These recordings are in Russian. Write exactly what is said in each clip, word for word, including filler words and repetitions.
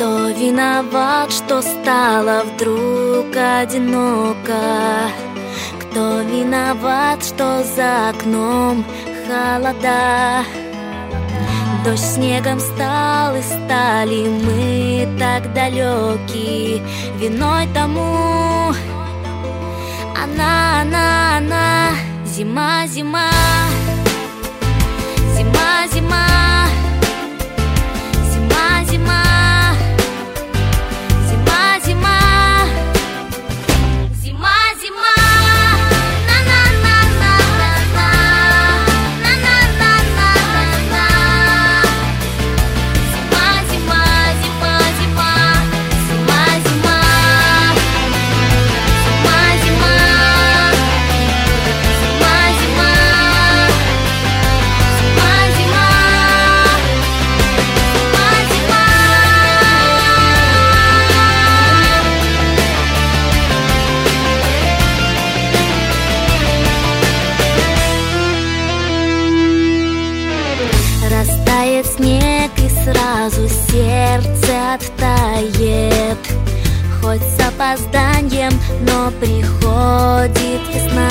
Кто виноват, что стало вдруг одиноко? Кто виноват, что за окном холода? Дождь снегом стал, и стали мы так далеки. Виной тому она, она, она. Зима, зима, зима, зима, зима, зима. Растает снег, и сразу сердце оттает. Хоть с опозданием, но приходит весна.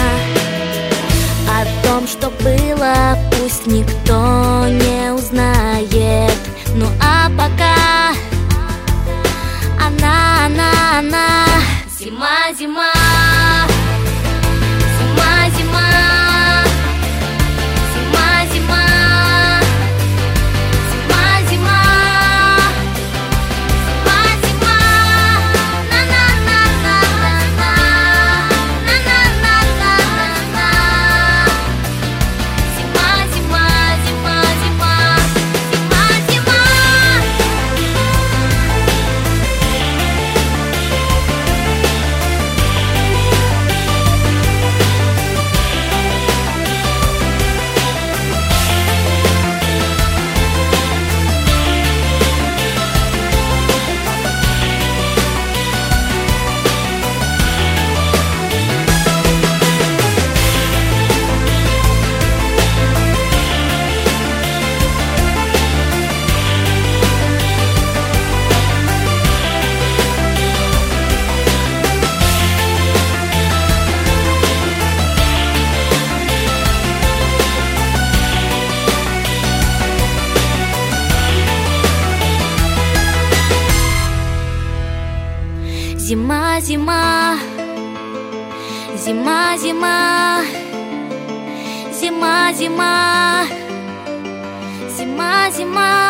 О том, что было, пусть никто не узнает. Ну а пока она, она, она. Зима, зима, зима, зима. Зима, зима, зима, зима, зима, зима, зима, зима.